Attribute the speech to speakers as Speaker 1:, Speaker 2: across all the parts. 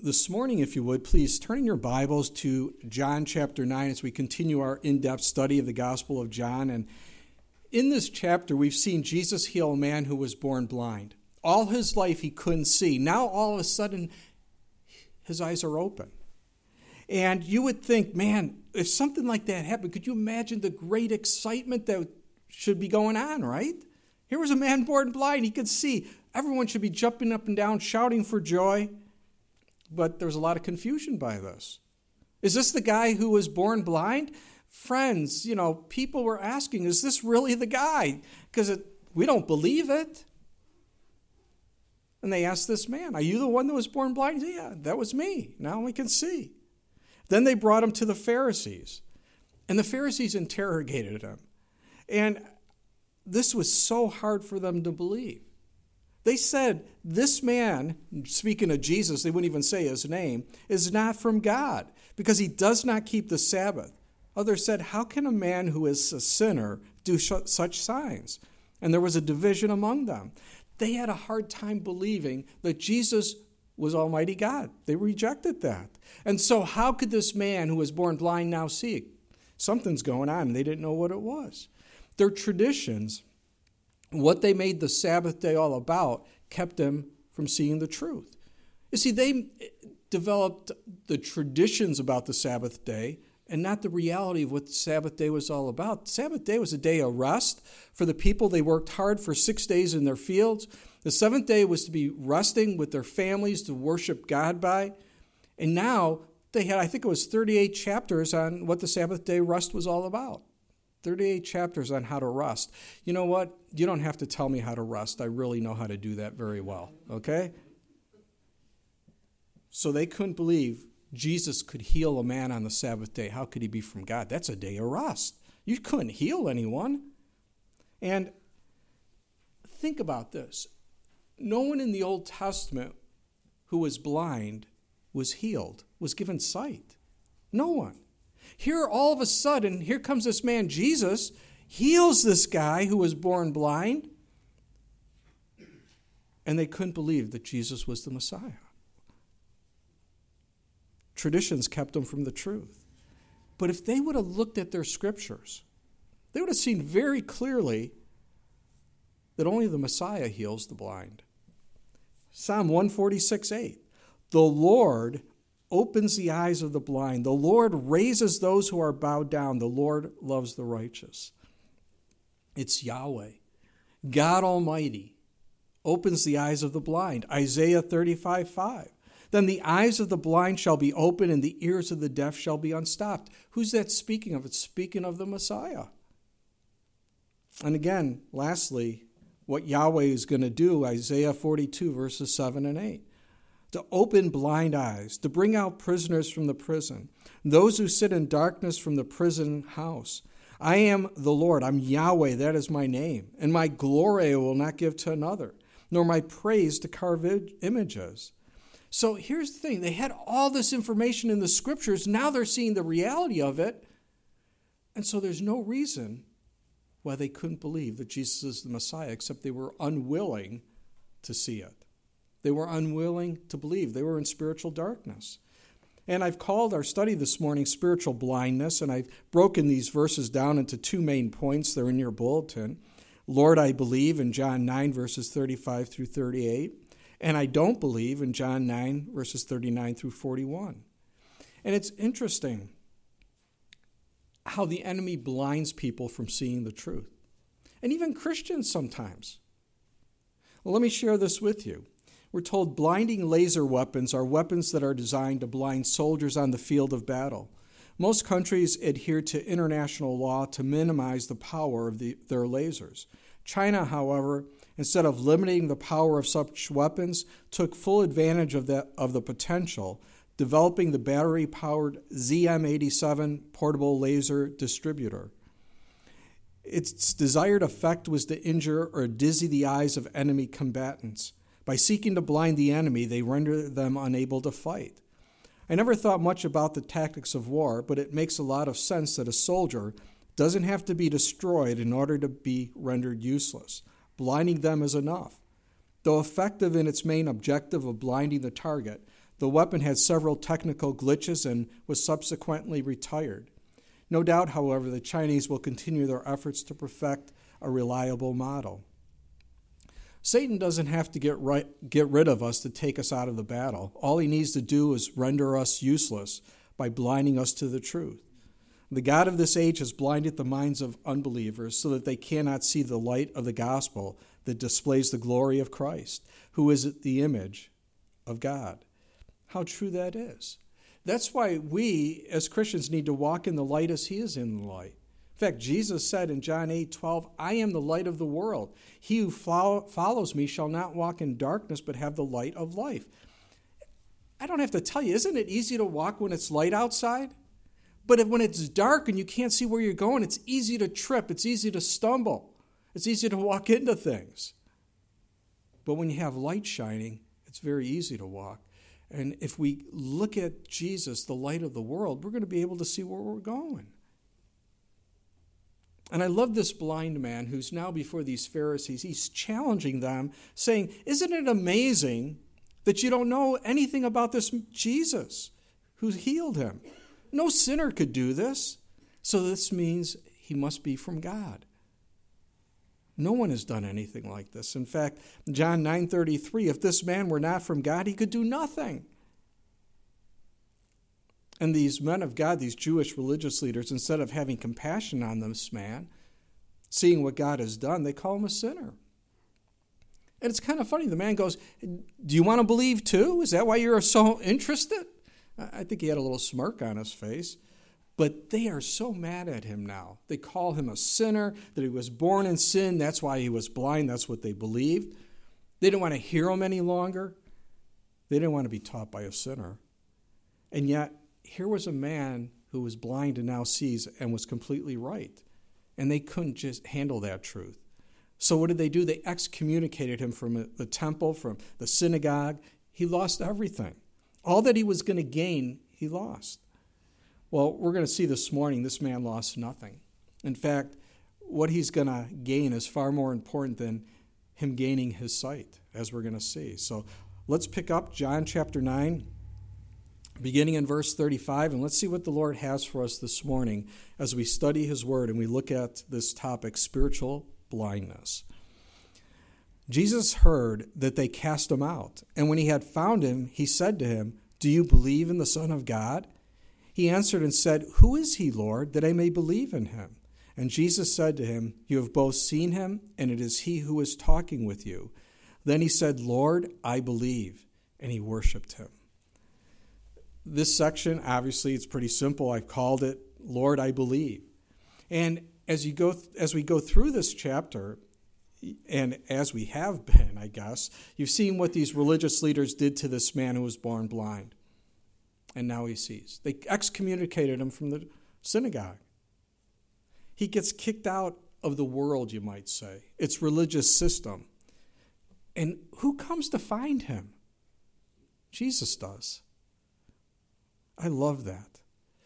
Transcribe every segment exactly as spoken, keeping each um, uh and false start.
Speaker 1: this morning, if you would, please turn in your Bibles to John chapter nine as we continue our in-depth study of the Gospel of John. And in this chapter, we've seen Jesus heal a man who was born blind. All his life, he couldn't see. Now, all of a sudden, his eyes are open. And you would think, man, if something like that happened, could you imagine the great excitement that should be going on, right? Here was a man born blind. He could see. Everyone should be jumping up and down, shouting for joy. But there's a lot of confusion by this. Is this the guy who was born blind? Friends, you know, people were asking, is this really the guy? Because we don't believe it. And they asked this man, are you the one that was born blind? He said, yeah, that was me. Now we can see. Then they brought him to the Pharisees. And the Pharisees interrogated him. And this was so hard for them to believe. They said, this man, speaking of Jesus, they wouldn't even say his name, is not from God because he does not keep the Sabbath. Others said, how can a man who is a sinner do such signs? And there was a division among them. They had a hard time believing that Jesus was Almighty God. They rejected that. And so how could this man who was born blind now see? Something's going on. They didn't know what it was. Their traditions, what they made the Sabbath day all about, kept them from seeing the truth. You see, they developed the traditions about the Sabbath day and not the reality of what the Sabbath day was all about. The Sabbath day was a day of rest for the people. They worked hard for six days in their fields. The seventh day was to be resting with their families to worship God by. And now they had, I think it was thirty-eight chapters on what the Sabbath day rest was all about. thirty-eight chapters on how to rest. You know what? You don't have to tell me how to rest. I really know how to do that very well, okay? So they couldn't believe Jesus could heal a man on the Sabbath day. How could he be from God? That's a day of rest. You couldn't heal anyone. And think about this. No one in the Old Testament who was blind was healed, was given sight. No one. Here, all of a sudden, here comes this man, Jesus, heals this guy who was born blind, and they couldn't believe that Jesus was the Messiah. Traditions kept them from the truth. But if they would have looked at their scriptures, they would have seen very clearly that only the Messiah heals the blind. Psalm one forty-six eight, the Lord opens the eyes of the blind. The Lord raises those who are bowed down. The Lord loves the righteous. It's Yahweh. God Almighty opens the eyes of the blind. Isaiah thirty-five five. Then the eyes of the blind shall be open and the ears of the deaf shall be unstopped. Who's that speaking of? It's speaking of the Messiah. And again, lastly, what Yahweh is going to do, Isaiah forty-two verses seven and eight. To open blind eyes, to bring out prisoners from the prison, those who sit in darkness from the prison house. I am the Lord, I'm Yahweh, that is my name, and my glory I will not give to another, nor my praise to carve images. So here's the thing, they had all this information in the scriptures, now they're seeing the reality of it, and so there's no reason why they couldn't believe that Jesus is the Messiah, except they were unwilling to see it. They were unwilling to believe. They were in spiritual darkness. And I've called our study this morning spiritual blindness, and I've broken these verses down into two main points. They're in your bulletin. Lord, I believe in John nine, verses thirty-five through thirty-eight. And I don't believe in John nine, verses thirty-nine through forty-one. And it's interesting how the enemy blinds people from seeing the truth. And even Christians sometimes. Well, let me share this with you. We're told blinding laser weapons are weapons that are designed to blind soldiers on the field of battle. Most countries adhere to international law to minimize the power of the, their lasers. China, however, instead of limiting the power of such weapons, took full advantage of, that, of the potential, developing the battery-powered Z M eighty-seven portable laser distributor. Its desired effect was to injure or dizzy the eyes of enemy combatants. By seeking to blind the enemy, they render them unable to fight. I never thought much about the tactics of war, but it makes a lot of sense that a soldier doesn't have to be destroyed in order to be rendered useless. Blinding them is enough. Though effective in its main objective of blinding the target, The weapon had several technical glitches and was subsequently retired. No doubt, however, the Chinese will continue their efforts to perfect a reliable model. Satan doesn't have to get right, get rid of us to take us out of the battle. All he needs to do is render us useless by blinding us to the truth. The God of this age has blinded the minds of unbelievers so that they cannot see the light of the gospel that displays the glory of Christ, who is the image of God. How true that is. That's why we, as Christians, need to walk in the light as he is in the light. In fact, Jesus said in John eight twelve, I am the light of the world. He who follows me shall not walk in darkness, but have the light of life. I don't have to tell you, isn't it easy to walk when it's light outside? But if, when it's dark and you can't see where you're going, it's easy to trip. It's easy to stumble. It's easy to walk into things. But when you have light shining, it's very easy to walk. And if we look at Jesus, the light of the world, we're going to be able to see where we're going. And I love this blind man who's now before these Pharisees. He's challenging them, saying, isn't it amazing that you don't know anything about this Jesus who healed him? No sinner could do this. So this means he must be from God. No one has done anything like this. In fact, John nine thirty-three, if this man were not from God, he could do nothing. And these men of God, these Jewish religious leaders, instead of having compassion on this man, seeing what God has done, they call him a sinner. And it's kind of funny. The man goes, do you want to believe too? Is that why you're so interested? I think he had a little smirk on his face. But they are so mad at him now. They call him a sinner, that he was born in sin. That's why he was blind. That's what they believed. They didn't want to hear him any longer. They didn't want to be taught by a sinner. And yet, here was a man who was blind and now sees and was completely right. And they couldn't just handle that truth. So what did they do? They excommunicated him from the temple, from the synagogue. He lost everything. All that he was going to gain, he lost. Well, we're going to see this morning this man lost nothing. In fact, what he's going to gain is far more important than him gaining his sight, as we're going to see. So let's pick up John chapter nine, beginning in verse thirty-five, and let's see what the Lord has for us this morning as we study his word and we look at this topic, spiritual blindness. Jesus heard that they cast him out, and when he had found him, he said to him, do you believe in the Son of God? He answered and said, who is he, Lord, that I may believe in him? And Jesus said to him, you have both seen him, and it is he who is talking with you. Then he said, Lord, I believe, and he worshiped him. This section, obviously, it's pretty simple. I've called it, Lord, I believe. And as you go, as we go through this chapter, and as we have been, I guess, you've seen what these religious leaders did to this man who was born blind. And now he sees. They excommunicated him from the synagogue. He gets kicked out of the world, you might say, its religious system. And who comes to find him? Jesus does. I love that.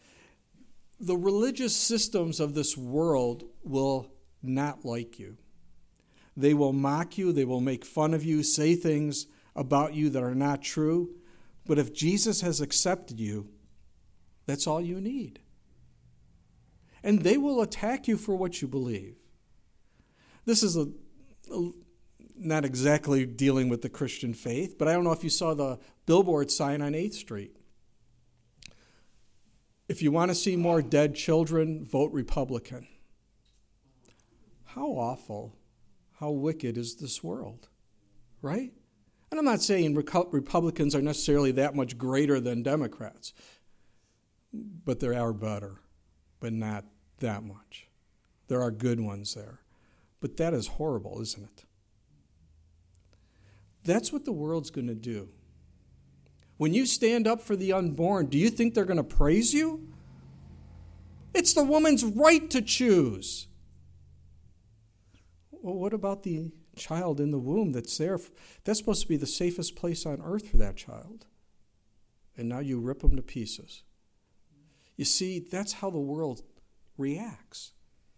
Speaker 1: The religious systems of this world will not like you. They will mock you. They will make fun of you, say things about you that are not true. But if Jesus has accepted you, that's all you need. And they will attack you for what you believe. This is a, a, not exactly dealing with the Christian faith, but I don't know if you saw the billboard sign on eighth street. If you want to see more dead children, vote Republican. How awful, how wicked is this world, right? And I'm not saying Republicans are necessarily that much greater than Democrats, but they are better, but not that much. There are good ones there. But that is horrible, isn't it? That's what the world's going to do. When you stand up for the unborn, do you think they're going to praise you? It's the woman's right to choose. Well, what about the child in the womb that's there? That's supposed to be the safest place on earth for that child. And now you rip them to pieces. You see, that's how the world reacts.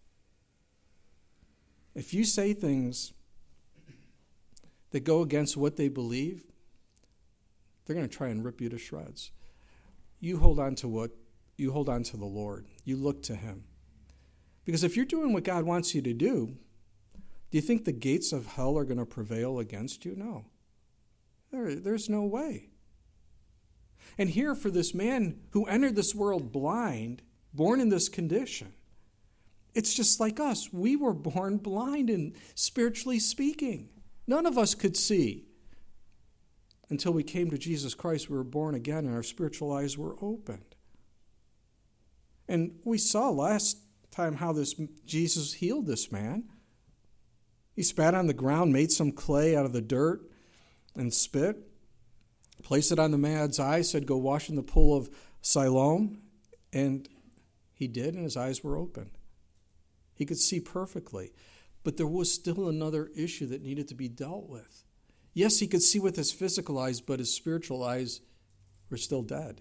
Speaker 1: If you say things that go against what they believe, They're going to try and rip you to shreds. You hold on to what? You hold on to the Lord. You look to him. Because if you're doing what God wants you to do, do you think the gates of hell are going to prevail against you? No. There, there's no way. And here for this man who entered this world blind, born in this condition, it's just like us. We were born blind, and spiritually speaking, none of us could see. Until we came to Jesus Christ, we were born again, and our spiritual eyes were opened. And we saw last time how this Jesus healed this man. He spat on the ground, made some clay out of the dirt and spit, placed it on the man's eyes, said, go wash in the pool of Siloam. And he did, and his eyes were opened. He could see perfectly. But there was still another issue that needed to be dealt with. Yes, he could see with his physical eyes, but his spiritual eyes were still dead.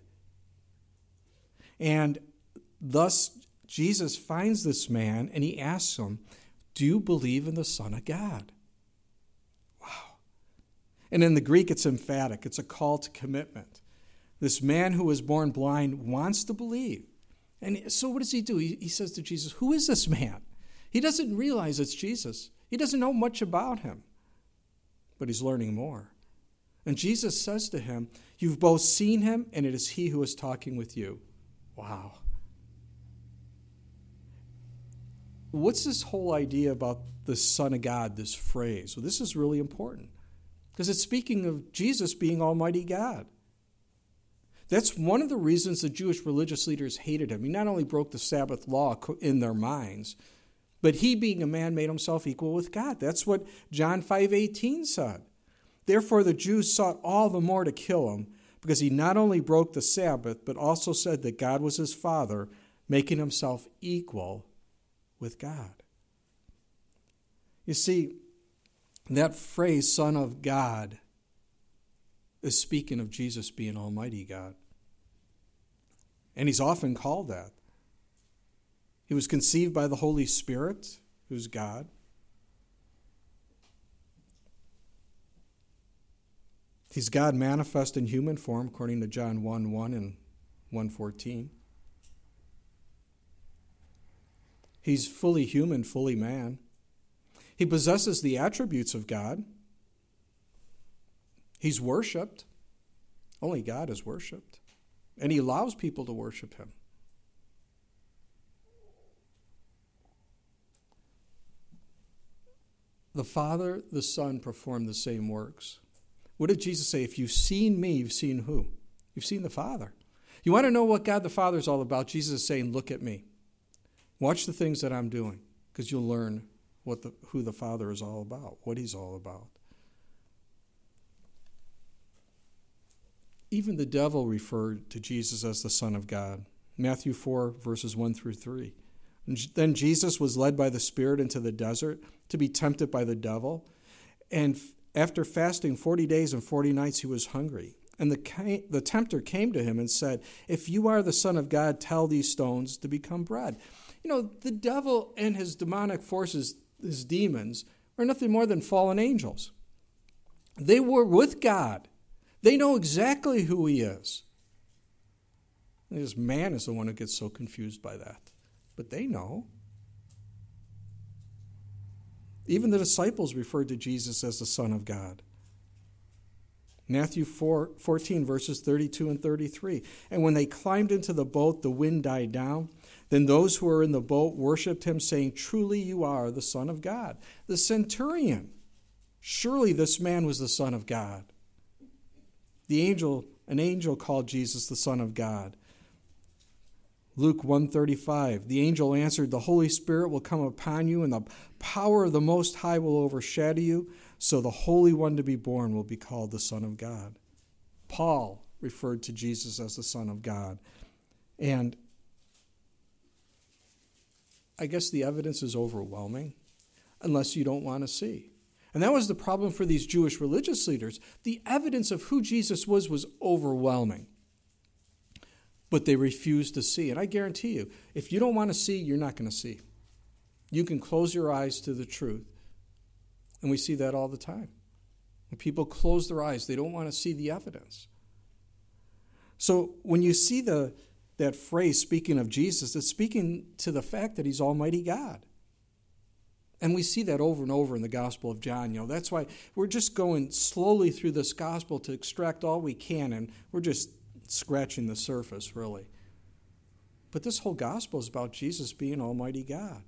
Speaker 1: And thus, Jesus finds this man, and he asks him, do you believe in the Son of God? Wow. And in the Greek, it's emphatic. It's a call to commitment. This man who was born blind wants to believe. And so what does he do? He, he says to Jesus, who is this man? He doesn't realize it's Jesus. He doesn't know much about him. But he's learning more. And Jesus says to him, you've both seen him, and it is he who is talking with you. Wow. What's this whole idea about the Son of God, this phrase? Well, this is really important because it's speaking of Jesus being Almighty God. That's one of the reasons the Jewish religious leaders hated him. He not only broke the Sabbath law in their minds, but he, being a man, made himself equal with God. That's what John five eighteen said. Therefore, the Jews sought all the more to kill him because he not only broke the Sabbath, but also said that God was his Father, making himself equal with God. You see, that phrase, Son of God, is speaking of Jesus being Almighty God. And he's often called that. He was conceived by the Holy Spirit, who's God. He's God manifest in human form, according to John one one and one fourteen. He's fully human, fully man. He possesses the attributes of God. He's worshipped. Only God is worshipped. And he allows people to worship him. The Father, the Son perform the same works. What did Jesus say? If you've seen me, you've seen who? You've seen the Father. You want to know what God the Father is all about? Jesus is saying, look at me. Watch the things that I'm doing, because you'll learn what the, who the Father is all about, what he's all about. Even the devil referred to Jesus as the Son of God. Matthew four, verses one through three. And then Jesus was led by the Spirit into the desert to be tempted by the devil. And after fasting forty days and forty nights, he was hungry. And the, the tempter came to him and said, if you are the Son of God, tell these stones to become bread. You know, the devil and his demonic forces, his demons, are nothing more than fallen angels. They were with God. They know exactly who he is. And this man is the one who gets so confused by that. But they know. Even the disciples referred to Jesus as the Son of God. Matthew four, fourteen, verses thirty-two and thirty-three. And when they climbed into the boat, the wind died down. Then those who were in the boat worshipped him, saying, truly you are the Son of God. The centurion, surely this man was the Son of God. The angel, an angel called Jesus the Son of God. Luke one thirty-five, the angel answered, the Holy Spirit will come upon you, and the power of the Most High will overshadow you, so the Holy One to be born will be called the Son of God. Paul referred to Jesus as the Son of God. And I guess the evidence is overwhelming, unless you don't want to see. And that was the problem for these Jewish religious leaders. The evidence of who Jesus was was overwhelming. But they refused to see. And I guarantee you, if you don't want to see, you're not going to see. You can close your eyes to the truth. And we see that all the time. When people close their eyes, they don't want to see the evidence. So when you see the that phrase speaking of Jesus, it's speaking to the fact that he's Almighty God. And we see that over and over in the Gospel of John. You know, that's why we're just going slowly through this gospel to extract all we can, and we're just scratching the surface, really. But this whole gospel is about Jesus being Almighty God.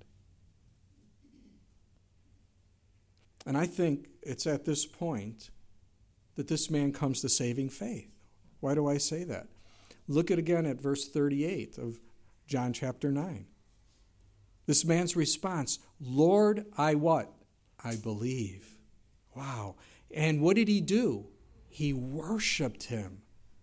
Speaker 1: And I think it's at this point that this man comes to saving faith. Why do I say that? Look at again at verse thirty-eight of John chapter nine. This man's response, Lord, I what? I believe. Wow. And what did he do? He worshiped him.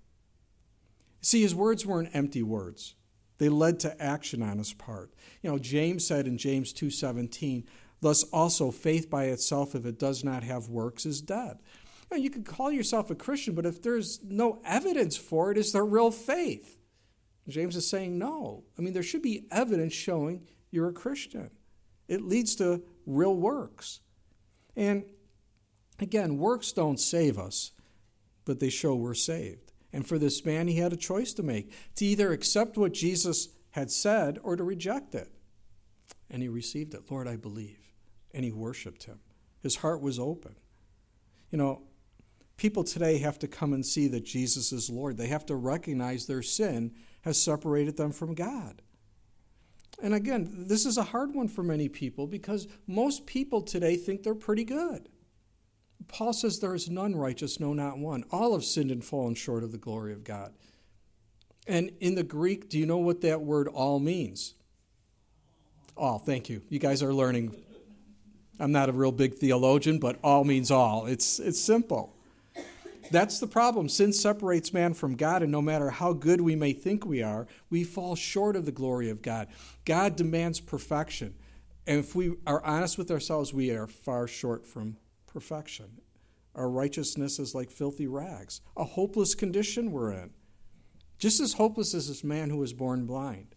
Speaker 1: See, his words weren't empty words. They led to action on his part. You know, James said in James two seventeen, thus also faith by itself, if it does not have works, is dead. Now, you could call yourself a Christian, but if there's no evidence for it, is there real faith? James is saying no. I mean, there should be evidence showing you're a Christian. It leads to real works. And again, works don't save us, but they show we're saved. And for this man, he had a choice to make, to either accept what Jesus had said or to reject it. And he received it. Lord, I believe. And he worshiped him. His heart was open. You know, people today have to come and see that Jesus is Lord. They have to recognize their sin has separated them from God. And again, this is a hard one for many people because most people today think they're pretty good. Paul says there is none righteous, no, not one. All have sinned and fallen short of the glory of God. And in the Greek, do you know what that word all means? All, thank you. You guys are learning. I'm not a real big theologian, but all means all. It's, it's simple. That's the problem. Sin separates man from God, and no matter how good we may think we are, we fall short of the glory of God. God demands perfection. And if we are honest with ourselves, we are far short from perfection. Our righteousness is like filthy rags, a hopeless condition we're in. Just as hopeless as this man who was born blind.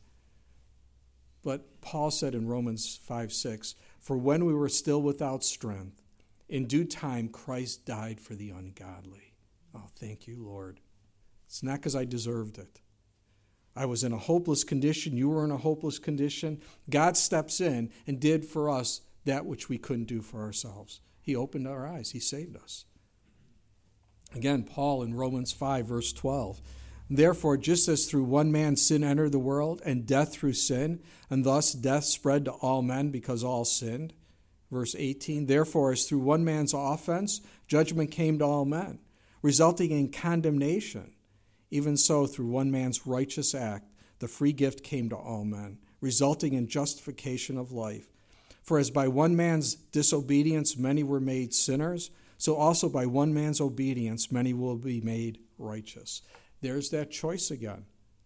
Speaker 1: But Paul said in Romans five six, for when we were still without strength, in due time Christ died for the ungodly. Oh, thank you, Lord. It's not because I deserved it. I was in a hopeless condition. You were in a hopeless condition. God steps in and did for us that which we couldn't do for ourselves. He opened our eyes. He saved us. Again, Paul in Romans five, verse twelve. Therefore, just as through one man sin entered the world, and death through sin, and thus death spread to all men because all sinned. Verse eighteen. Therefore, as through one man's offense, judgment came to all men, resulting in condemnation. Even so, through one man's righteous act, the free gift came to all men, resulting in justification of life. For as by one man's disobedience many were made sinners, so also by one man's obedience many will be made righteous. There's that choice again.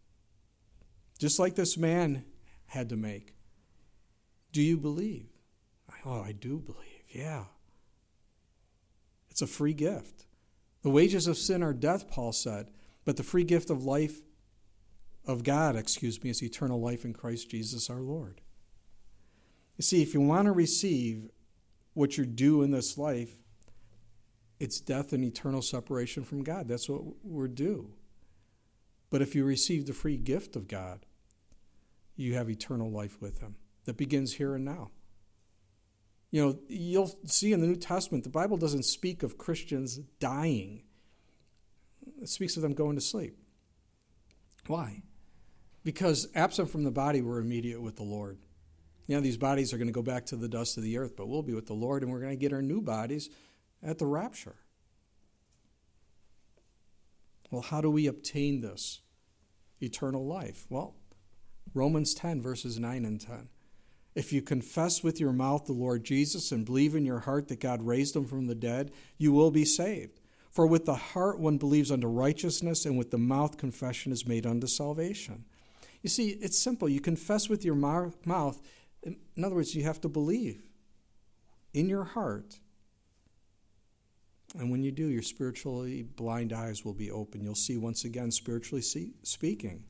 Speaker 1: Just like this man had to make. Do you believe? Oh, I do believe, yeah. It's a free gift. The wages of sin are death, Paul said, but the free gift of life, of God, excuse me, is eternal life in Christ Jesus our Lord. You see, if you want to receive what you're due in this life, it's death and eternal separation from God. That's what we're due. But if you receive the free gift of God, you have eternal life with him that begins here and now. You know, you'll see in the New Testament, the Bible doesn't speak of Christians dying. It speaks of them going to sleep. Why? Because absent from the body, we're immediate with the Lord. You know, these bodies are going to go back to the dust of the earth, but we'll be with the Lord, and we're going to get our new bodies at the rapture. Well, how do we obtain this eternal life? Well, Romans ten, verses nine and ten. If you confess with your mouth the Lord Jesus and believe in your heart that God raised him from the dead, you will be saved. For with the heart one believes unto righteousness, and with the mouth confession is made unto salvation. You see, it's simple. You confess with your mouth. In other words, you have to believe in your heart. And when you do, your spiritually blind eyes will be open. You'll see once again, spiritually see, speaking.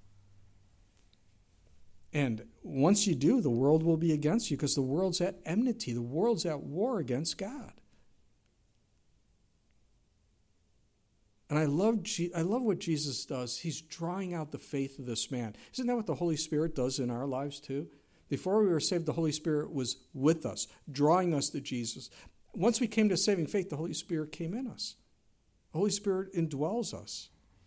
Speaker 1: And once you do, the world will be against you because the world's at enmity. The world's at war against God. And I love, Je- I love what Jesus does. He's drawing out the faith of this man. Isn't that what the Holy Spirit does in our lives too? Before we were saved, the Holy Spirit was with us, drawing us to Jesus. Once we came to saving faith, the Holy Spirit came in us. The Holy Spirit indwells us.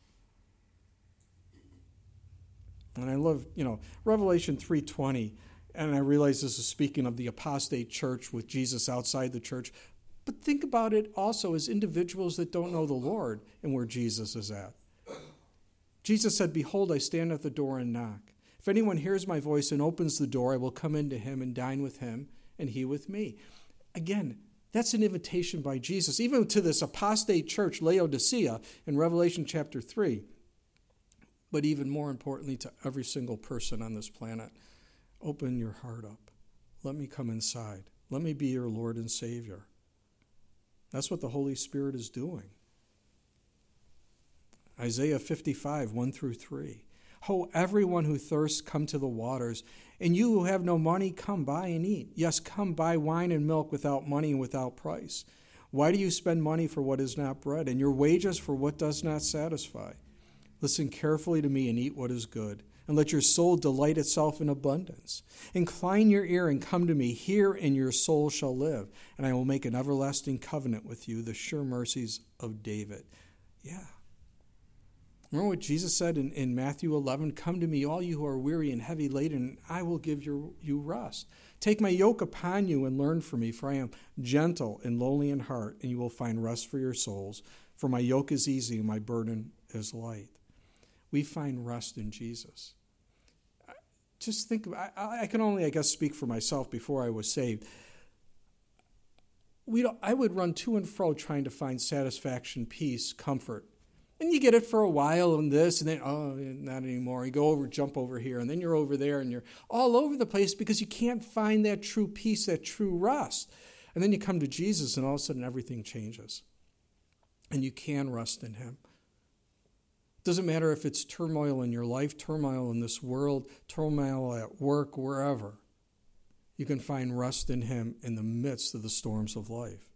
Speaker 1: And I love, you know, Revelation three twenty, and I realize this is speaking of the apostate church with Jesus outside the church. But think about it also as individuals that don't know the Lord and where Jesus is at. Jesus said, "Behold, I stand at the door and knock. If anyone hears my voice and opens the door, I will come into him and dine with him, and he with me." Again, that's an invitation by Jesus, even to this apostate church, Laodicea, in Revelation chapter three. But even more importantly, to every single person on this planet, open your heart up. Let me come inside. Let me be your Lord and Savior. That's what the Holy Spirit is doing. Isaiah fifty-five, one through three. "Ho, everyone who thirsts, come to the waters, and you who have no money, come buy and eat. Yes, come buy wine and milk without money and without price. Why do you spend money for what is not bread, and your wages for what does not satisfy? Listen carefully to me and eat what is good, and let your soul delight itself in abundance. Incline your ear and come to me. Hear, and your soul shall live, and I will make an everlasting covenant with you, the sure mercies of David." Yeah. Remember what Jesus said in, in Matthew eleven? "Come to me, all you who are weary and heavy laden, and I will give your, you rest. Take my yoke upon you and learn from me, for I am gentle and lowly in heart, and you will find rest for your souls. For my yoke is easy and my burden is light." We find rest in Jesus. Just think, I, I can only, I guess, speak for myself before I was saved. We don't, I would run to and fro trying to find satisfaction, peace, comfort. And you get it for a while and this, and then, oh, not anymore. You go over, jump over here, and then you're over there, and you're all over the place because you can't find that true peace, that true rest. And then you come to Jesus, and all of a sudden everything changes. And you can rest in him. Doesn't matter if it's turmoil in your life, turmoil in this world, turmoil at work, wherever. You can find rest in him in the midst of the storms of life.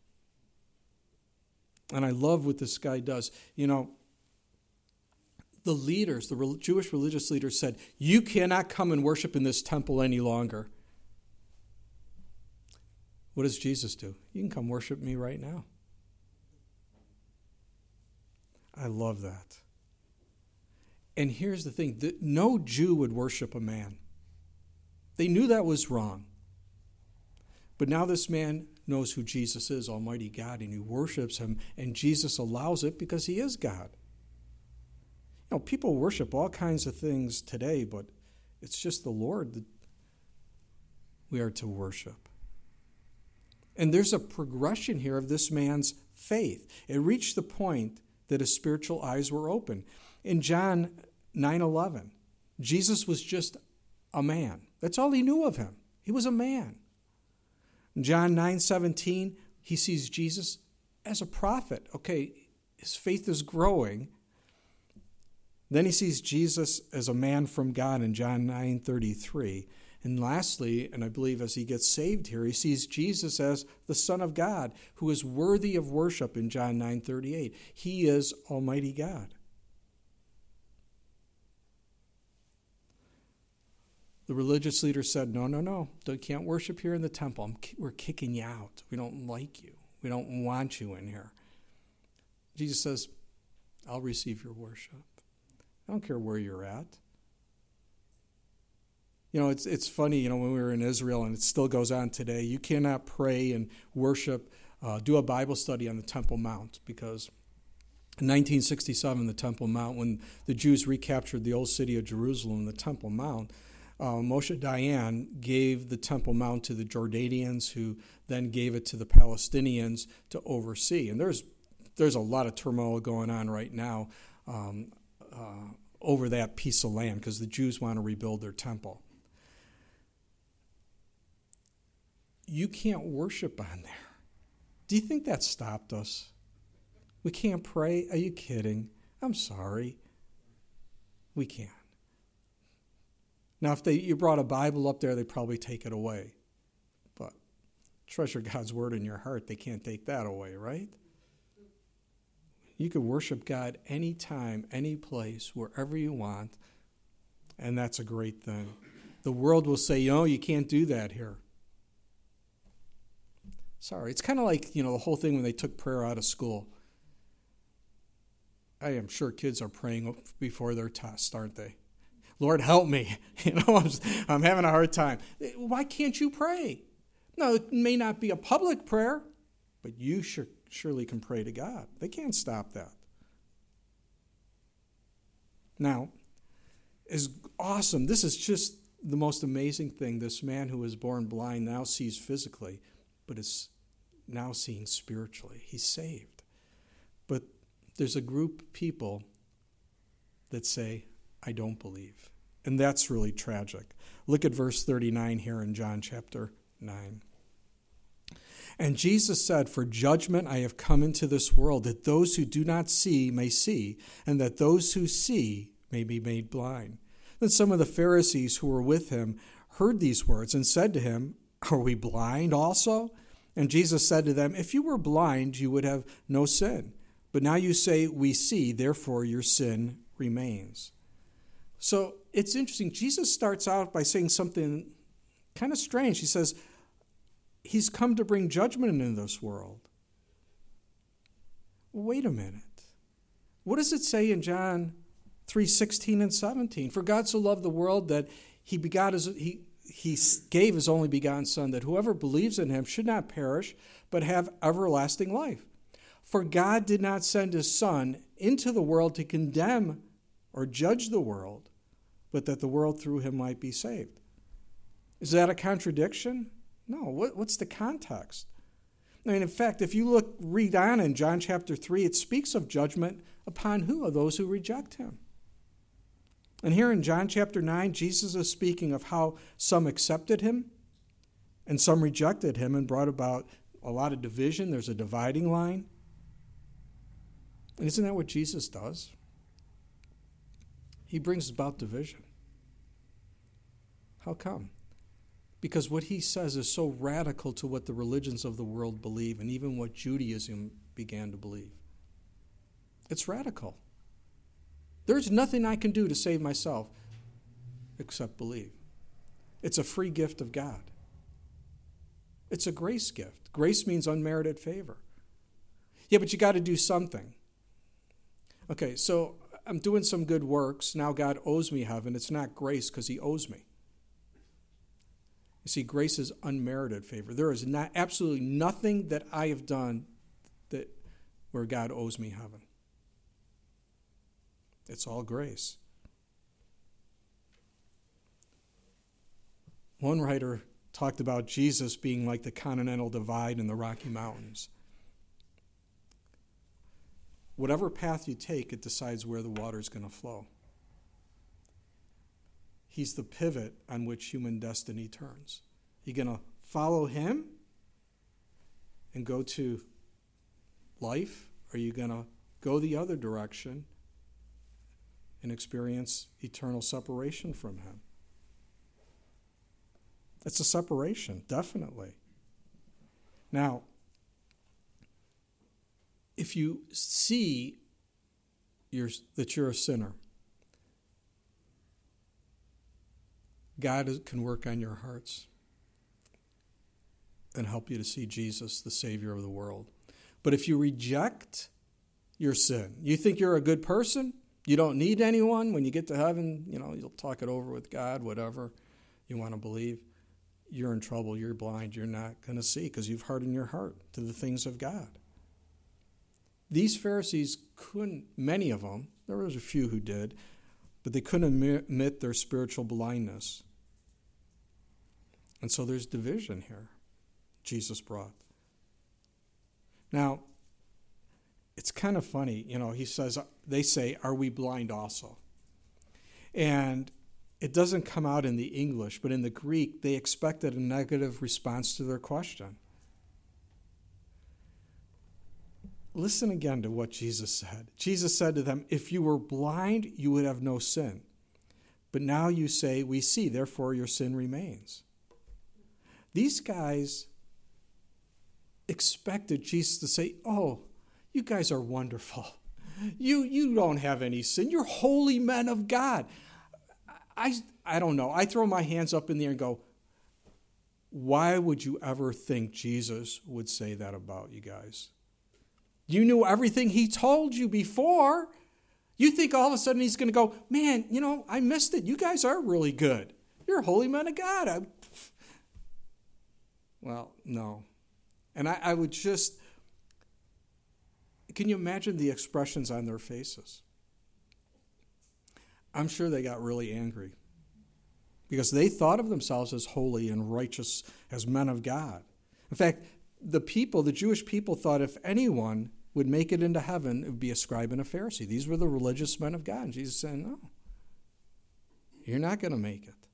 Speaker 1: And I love what this guy does. You know, the leaders, the Jewish religious leaders said, "You cannot come and worship in this temple any longer." What does Jesus do? "You can come worship me right now." I love that. And here's the thing, that no Jew would worship a man. They knew that was wrong. But now this man knows who Jesus is, Almighty God, and he worships him, and Jesus allows it because he is God. You know, people worship all kinds of things today, but it's just the Lord that we are to worship. And there's a progression here of this man's faith. It reached the point that his spiritual eyes were open. In John nine eleven, Jesus was just a man. That's all he knew of him. He was a man. In John nine seventeen, he sees Jesus as a prophet. Okay, his faith is growing. Then he sees Jesus as a man from God in John nine thirty-three. And lastly, and I believe as he gets saved here, he sees Jesus as the Son of God, who is worthy of worship in John nine thirty-eight. He is Almighty God. The religious leader said, no, no, no, you can't worship here in the temple. I'm, we're kicking you out. We don't like you. We don't want you in here. Jesus says, I'll receive your worship. I don't care where you're at. You know, it's it's funny, you know, when we were in Israel, and it still goes on today, you cannot pray and worship, uh, do a Bible study on the Temple Mount, because in nineteen sixty-seven, the Temple Mount, when the Jews recaptured the old city of Jerusalem, the Temple Mount, uh, Moshe Dayan gave the Temple Mount to the Jordanians, who then gave it to the Palestinians to oversee. And there's there's a lot of turmoil going on right now um, uh, over that piece of land, because the Jews want to rebuild their temple. You can't worship on there. Do you think that stopped us? We can't pray? Are you kidding? I'm sorry. We can't. Now, if they you brought a Bible up there, they'd probably take it away. But treasure God's word in your heart. They can't take that away, right? You can worship God anytime, any place, wherever you want, and that's a great thing. The world will say, "No, you can't do that here." Sorry, it's kind of like, you know, the whole thing when they took prayer out of school. I am sure kids are praying before their tests, aren't they? Lord, help me. You know, I'm, I'm having a hard time. Why can't you pray? No, it may not be a public prayer, but you sure, surely can pray to God. They can't stop that. Now, is awesome. This is just the most amazing thing. This man who was born blind now sees physically, but is now seeing spiritually. He's saved. But there's a group of people that say, "I don't believe." And that's really tragic. Look at verse thirty-nine here in John chapter nine. And Jesus said, "For judgment I have come into this world, that those who do not see may see, and that those who see may be made blind." Then some of the Pharisees who were with him heard these words and said to him, "Are we blind also?" And Jesus said to them, "If you were blind, you would have no sin. But now you say, 'We see,' therefore your sin remains." So it's interesting. Jesus starts out by saying something kind of strange. He says, he's come to bring judgment into this world. Wait a minute. What does it say in John three sixteen and seventeen? "For God so loved the world that he begot his, he, he gave his only begotten Son, that whoever believes in him should not perish, but have everlasting life. For God did not send his Son into the world to condemn or judge the world, but that the world through him might be saved." Is that a contradiction? No. What, what's the context? I mean, in fact, if you look, read on in John chapter three, it speaks of judgment upon who? Of those who reject him. And here in John chapter nine, Jesus is speaking of how some accepted him and some rejected him and brought about a lot of division. There's a dividing line. And isn't that what Jesus does? He brings about division. How come? Because what he says is so radical to what the religions of the world believe and even what Judaism began to believe. It's radical. There's nothing I can do to save myself except believe. It's a free gift of God. It's a grace gift. Grace means unmerited favor. Yeah, but you got to do something. Okay, so I'm doing some good works. Now God owes me heaven. It's not grace because he owes me. You see, grace is unmerited favor. There is not absolutely nothing that I have done that where God owes me heaven. It's all grace. One writer talked about Jesus being like the Continental Divide in the Rocky Mountains. Whatever path you take, it decides where the water is going to flow. He's the pivot on which human destiny turns. You're going to follow him and go to life, or are you going to go the other direction and experience eternal separation from him? It's a separation, definitely. Now, if you see you're, that you're a sinner, God can work on your hearts and help you to see Jesus, the Savior of the world. But if you reject your sin, you think you're a good person, you don't need anyone. When you get to heaven, you know, you'll talk it over with God, whatever you want to believe. You're in trouble, you're blind, you're not going to see because you've hardened your heart to the things of God. These Pharisees couldn't, many of them, there was a few who did, but they couldn't admit their spiritual blindness. And so there's division here, Jesus brought. Now, it's kind of funny, you know, he says, they say, "Are we blind also?" And it doesn't come out in the English, but in the Greek, they expected a negative response to their question. Listen again to what Jesus said. Jesus said to them, "If you were blind, you would have no sin. But now you say, 'We see, therefore your sin remains.'" These guys expected Jesus to say, "Oh, you guys are wonderful. You, you don't have any sin. You're holy men of God. I, I don't know. I throw my hands up in the air and go, why would you ever think Jesus would say that about you guys? You knew everything he told you before. You think all of a sudden he's going to go, man, you know, I missed it. You guys are really good. You're holy men of God. I... Well, no. And I, I would just, can you imagine the expressions on their faces? I'm sure they got really angry because they thought of themselves as holy and righteous, as men of God. In fact, the people, the Jewish people, thought if anyone would make it into heaven, it would be a scribe and a Pharisee. These were the religious men of God. And Jesus said, no, you're not going to make it.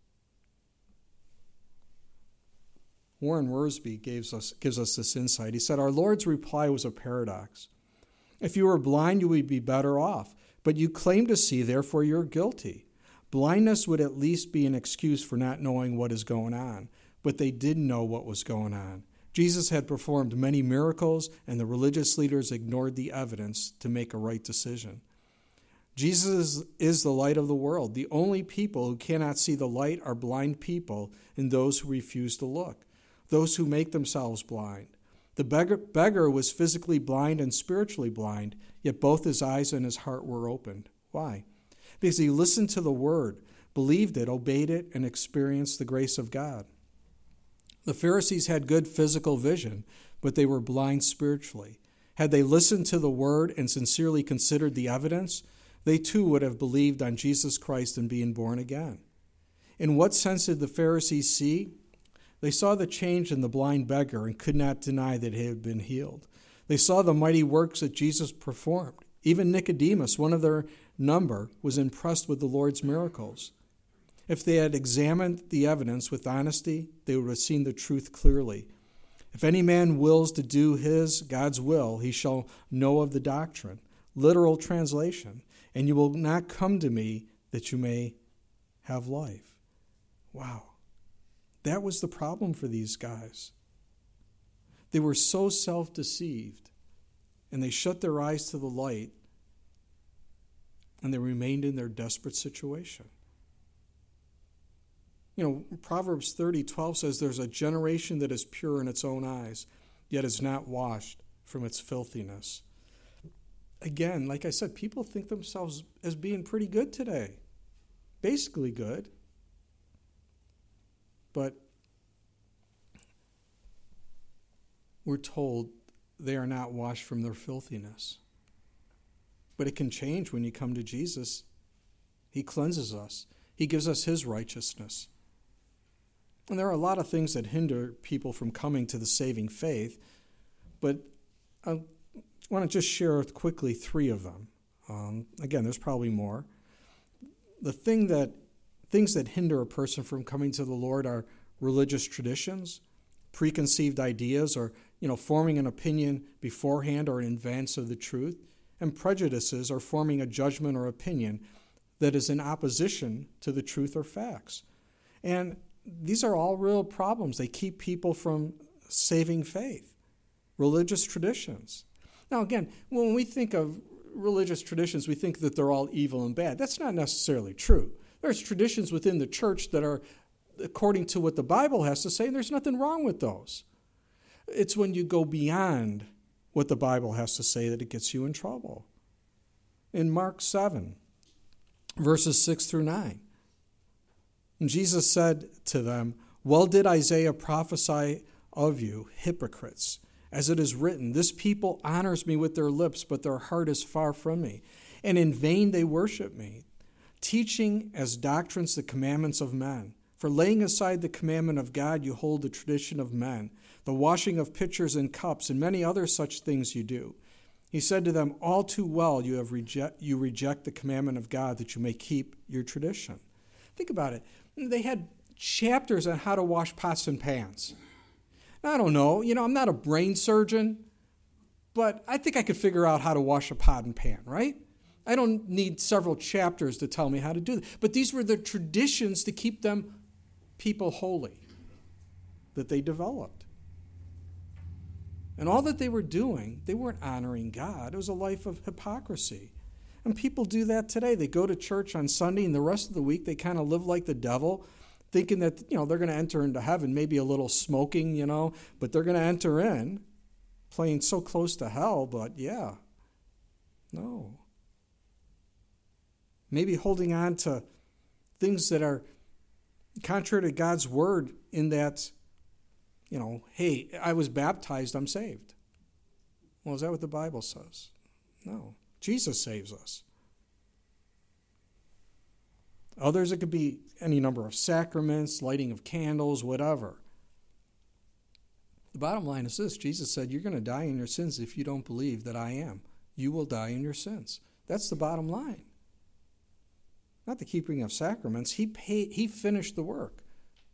Speaker 1: Warren Wiersbe gives us, gives us this insight. He said, our Lord's reply was a paradox. If you were blind, you would be better off. But you claim to see, therefore you're guilty. Blindness would at least be an excuse for not knowing what is going on. But they didn't know what was going on. Jesus had performed many miracles, and the religious leaders ignored the evidence to make a right decision. Jesus is the light of the world. The only people who cannot see the light are blind people and those who refuse to look, those who make themselves blind. The beggar, beggar was physically blind and spiritually blind, yet both his eyes and his heart were opened. Why? Because he listened to the word, believed it, obeyed it, and experienced the grace of God. The Pharisees had good physical vision, but they were blind spiritually. Had they listened to the word and sincerely considered the evidence, they too would have believed on Jesus Christ and being born again. In what sense did the Pharisees see? They saw the change in the blind beggar and could not deny that he had been healed. They saw the mighty works that Jesus performed. Even Nicodemus, one of their number, was impressed with the Lord's miracles. If they had examined the evidence with honesty, they would have seen the truth clearly. If any man wills to do his, God's will, he shall know of the doctrine. Literal translation. And you will not come to me that you may have life. Wow. That was the problem for these guys. They were so self-deceived, and they shut their eyes to the light, and they remained in their desperate situation. You know, Proverbs thirty twelve says there's a generation that is pure in its own eyes, yet is not washed from its filthiness. Again, like I said, people think themselves as being pretty good today. Basically good. But we're told they are not washed from their filthiness. But it can change when you come to Jesus. He cleanses us. He gives us his righteousness. And there are a lot of things that hinder people from coming to the saving faith, but I want to just share quickly three of them. Um, again, there's probably more. The thing that things that hinder a person from coming to the Lord are religious traditions, preconceived ideas, or you know, forming an opinion beforehand or in advance of the truth, and prejudices, or forming a judgment or opinion that is in opposition to the truth or facts. And these are all real problems. They keep people from saving faith. Religious traditions. Now, again, when we think of religious traditions, we think that they're all evil and bad. That's not necessarily true. There's traditions within the church that are according to what the Bible has to say, and there's nothing wrong with those. It's when you go beyond what the Bible has to say that it gets you in trouble. In Mark seven, verses six through nine, and Jesus said to them, well did Isaiah prophesy of you, hypocrites, as it is written, this people honors me with their lips, but their heart is far from me, and in vain they worship me, teaching as doctrines the commandments of men. For laying aside the commandment of God, you hold the tradition of men, the washing of pitchers and cups, and many other such things you do. He said to them, all too well you have reject, you reject the commandment of God that you may keep your tradition. Think about it. They had chapters on how to wash pots and pans. Now, I don't know. You know, I'm not a brain surgeon, but I think I could figure out how to wash a pot and pan, right? I don't need several chapters to tell me how to do that. But these were the traditions to keep them people holy that they developed. And all that they were doing, they weren't honoring God. It was a life of hypocrisy. And people do that today. They go to church on Sunday, and the rest of the week they kind of live like the devil, thinking that, you know, they're going to enter into heaven, maybe a little smoking, you know, but they're going to enter in, playing so close to hell, but yeah, no. Maybe holding on to things that are contrary to God's word in that, you know, hey, I was baptized, I'm saved. Well, is that what the Bible says? No. Jesus saves us. Others, it could be any number of sacraments, lighting of candles, whatever. The bottom line is this. Jesus said, you're going to die in your sins if you don't believe that I am. You will die in your sins. That's the bottom line. Not the keeping of sacraments. He paid, he finished the work.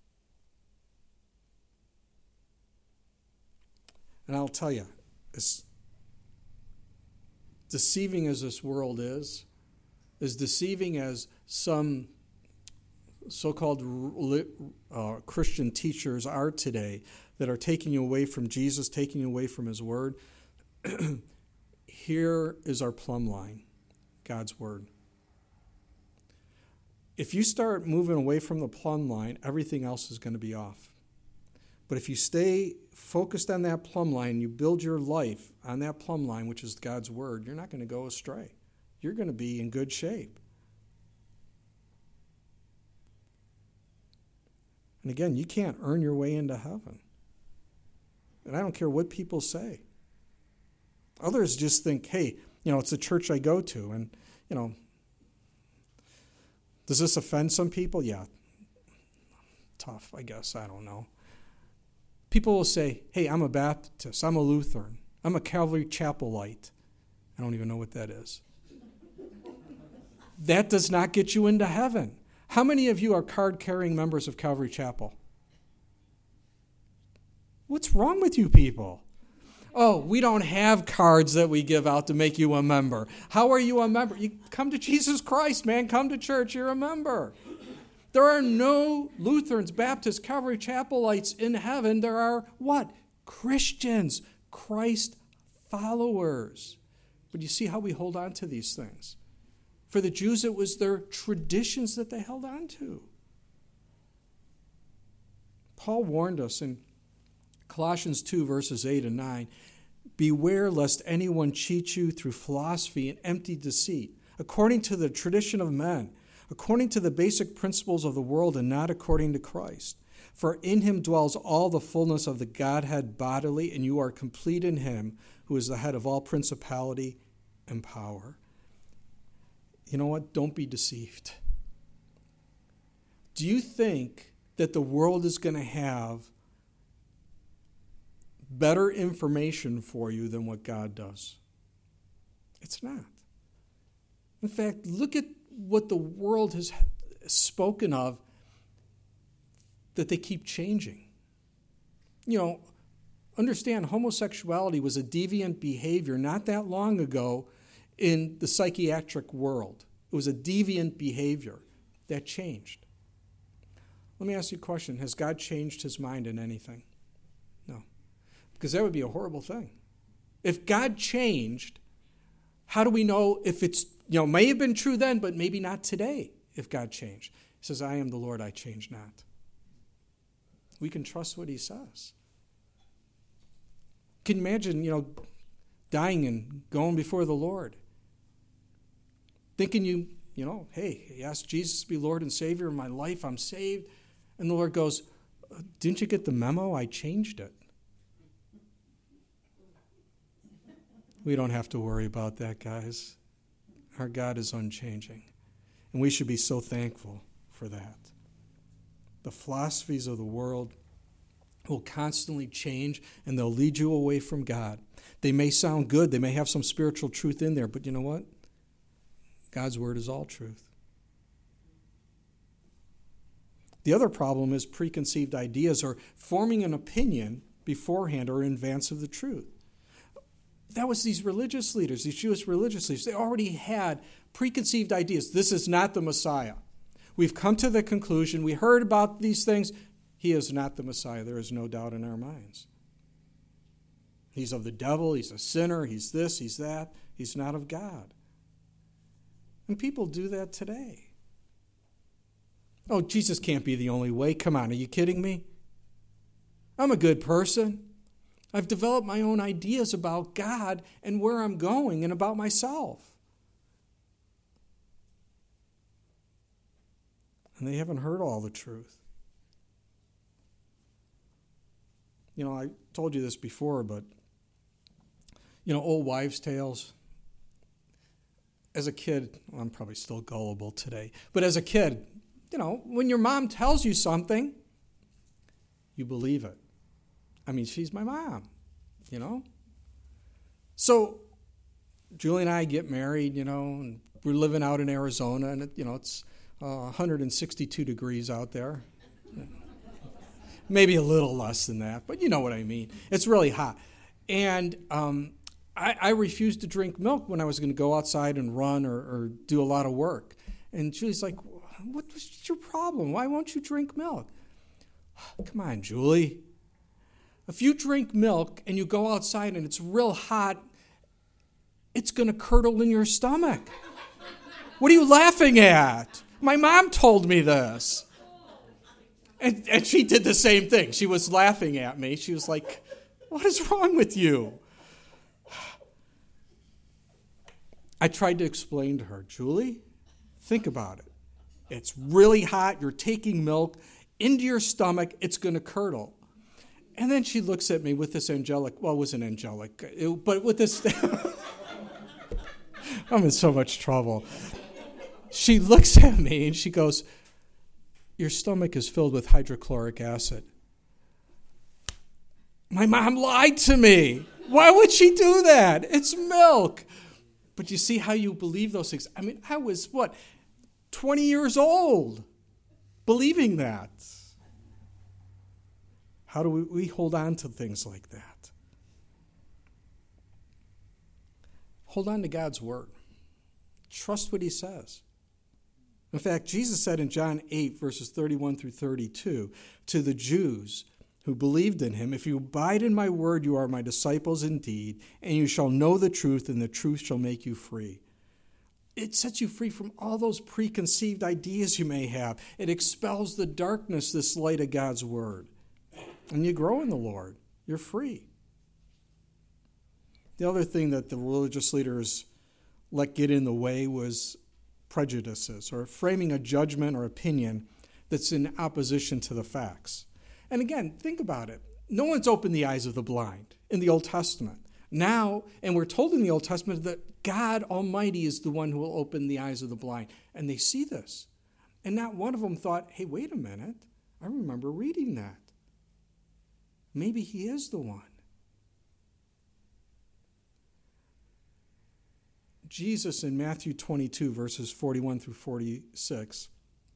Speaker 1: And I'll tell you, as deceiving as this world is, as deceiving as some so-called uh, Christian teachers are today that are taking you away from Jesus, taking you away from his word, here is our plumb line, God's word. If you start moving away from the plumb line, everything else is going to be off. But if you stay focused on that plumb line, you build your life on that plumb line, which is God's word, you're not going to go astray. You're going to be in good shape. And again, you can't earn your way into heaven. And I don't care what people say. Others just think, hey, you know, it's a church I go to, and, you know, does this offend some people? Yeah. Tough, I guess. I don't know. People will say, hey, I'm a Baptist. I'm a Lutheran. I'm a Calvary Chapelite. I don't even know what that is. That does not get you into heaven. How many of you are card-carrying members of Calvary Chapel? What's wrong with you people? Oh, we don't have cards that we give out to make you a member. How are you a member? You come to Jesus Christ, man. Come to church. You're a member. There are no Lutherans, Baptists, Calvary Chapelites in heaven. There are what? Christians, Christ followers. But you see how we hold on to these things. For the Jews, it was their traditions that they held on to. Paul warned us in Colossians two, verses eight and nine, beware lest anyone cheat you through philosophy and empty deceit, according to the tradition of men, according to the basic principles of the world and not according to Christ. For in him dwells all the fullness of the Godhead bodily, and you are complete in him, who is the head of all principality and power. You know what? Don't be deceived. Do you think that the world is going to have better information for you than what God does? It's not. In fact, look at what the world has spoken of that they keep changing. You know, understand homosexuality was a deviant behavior not that long ago in the psychiatric world. It was a deviant behavior that changed. Let me ask you a question. Has God changed his mind in anything? No. Because that would be a horrible thing. If God changed, how do we know if it's, you know, may have been true then, but maybe not today if God changed? He says, I am the Lord, I change not. We can trust what he says. Can you imagine, you know, dying and going before the Lord? Thinking you, you know, hey, you asked Jesus to be Lord and Savior of my life, I'm saved. And the Lord goes, didn't you get the memo? I changed it. We don't have to worry about that, guys. Our God is unchanging. And we should be so thankful for that. The philosophies of the world will constantly change, and they'll lead you away from God. They may sound good. They may have some spiritual truth in there, but you know what? God's word is all truth. The other problem is preconceived ideas or forming an opinion beforehand or in advance of the truth. That was these religious leaders, these Jewish religious leaders. They already had preconceived ideas. This is not the Messiah. We've come to the conclusion. We heard about these things. He is not the Messiah. There is no doubt in our minds. He's of the devil, he's a sinner, he's this, he's that. He's not of God. And people do that today. Oh, Jesus can't be the only way. Come on, are you kidding me? I'm a good person. I've developed my own ideas about God and where I'm going and about myself. And they haven't heard all the truth. You know, I told you this before, but, you know, old wives' tales. As a kid, well, I'm probably still gullible today, but as a kid, you know, when your mom tells you something, you believe it. I mean, she's my mom, you know? So Julie and I get married, you know, and we're living out in Arizona, and, it, you know, it's uh, one hundred sixty-two degrees out there. Maybe a little less than that, but you know what I mean. It's really hot. And um, I, I refused to drink milk when I was going to go outside and run or, or do a lot of work. And Julie's like, what's your problem? Why won't you drink milk? Come on, Julie. If you drink milk and you go outside and it's real hot, it's going to curdle in your stomach. What are you laughing at? My mom told me this. And, and she did the same thing. She was laughing at me. She was like, what is wrong with you? I tried to explain to her, Julie, think about it. It's really hot. You're taking milk into your stomach. It's going to curdle. And then she looks at me with this angelic, well, it wasn't angelic, it, but with this, I'm in so much trouble. She looks at me and she goes, your stomach is filled with hydrochloric acid. My mom lied to me. Why would she do that? It's milk. But you see how you believe those things. I mean, I was, what, twenty years old believing that. How do we, we hold on to things like that? Hold on to God's word. Trust what he says. In fact, Jesus said in John eight, verses thirty-one through thirty-two, to the Jews who believed in him, if you abide in my word, you are my disciples indeed, and you shall know the truth, and the truth shall make you free. It sets you free from all those preconceived ideas you may have. It expels the darkness, this light of God's word. And you grow in the Lord. You're free. The other thing that the religious leaders let get in the way was prejudices, or framing a judgment or opinion that's in opposition to the facts. And again, think about it. No one's opened the eyes of the blind in the Old Testament. Now, and we're told in the Old Testament that God Almighty is the one who will open the eyes of the blind. And they see this. And not one of them thought, hey, wait a minute. I remember reading that. Maybe he is the one. Jesus in Matthew twenty-two, verses forty-one through forty-six,